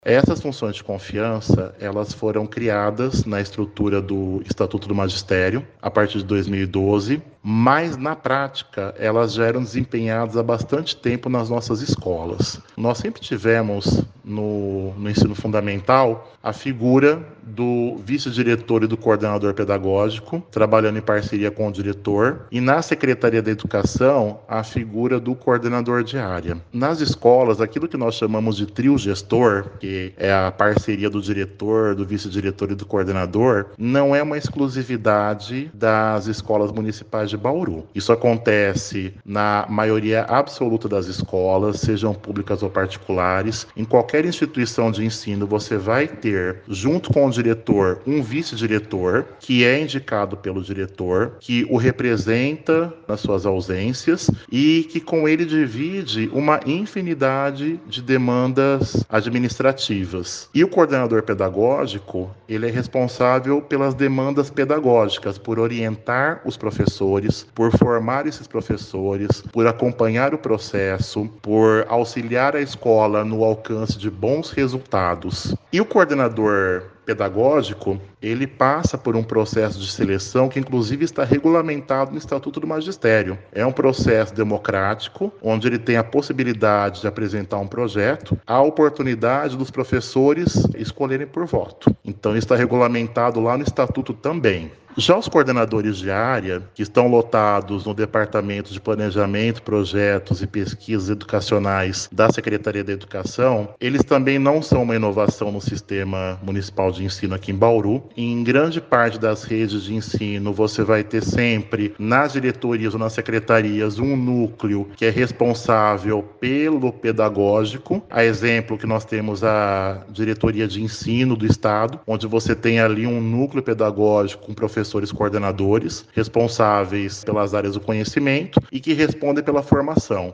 Essas funções de confiança, elas foram criadas na estrutura do Estatuto do Magistério, a partir de 2012, mas na prática elas já eram desempenhadas há bastante tempo nas nossas escolas. Nós sempre tivemos no ensino fundamental a figura do vice-diretor e do coordenador pedagógico, trabalhando em parceria com o diretor, e na Secretaria da Educação, a figura do coordenador de área. Nas escolas, aquilo que nós chamamos de trio gestor, que é a parceria do diretor, do vice-diretor e do coordenador, não é uma exclusividade das escolas municipais de Bauru. Isso acontece na maioria absoluta das escolas, sejam públicas ou particulares. Em qualquer instituição de ensino, você vai ter, junto com o diretor, um vice-diretor, que é indicado pelo diretor, que o representa nas suas ausências e que com ele divide uma infinidade de demandas administrativas. E o coordenador pedagógico, ele é responsável pelas demandas pedagógicas, por orientar os professores, por formar esses professores, por acompanhar o processo, por auxiliar a escola no alcance de bons resultados. E o coordenador pedagógico, ele passa por um processo de seleção que inclusive está regulamentado no Estatuto do Magistério. É um processo democrático, onde ele tem a possibilidade de apresentar um projeto, a oportunidade dos professores escolherem por voto. Então está regulamentado lá no Estatuto também. Já os coordenadores de área, que estão lotados no Departamento de Planejamento, Projetos e Pesquisas Educacionais da Secretaria da Educação, eles também não são uma inovação no sistema municipal de ensino aqui em Bauru. Em grande parte das redes de ensino, você vai ter sempre, nas diretorias ou nas secretarias, um núcleo que é responsável pelo pedagógico. A exemplo que nós temos a diretoria de ensino do Estado, onde você tem ali um núcleo pedagógico com professores coordenadores, responsáveis pelas áreas do conhecimento e que respondem pela formação.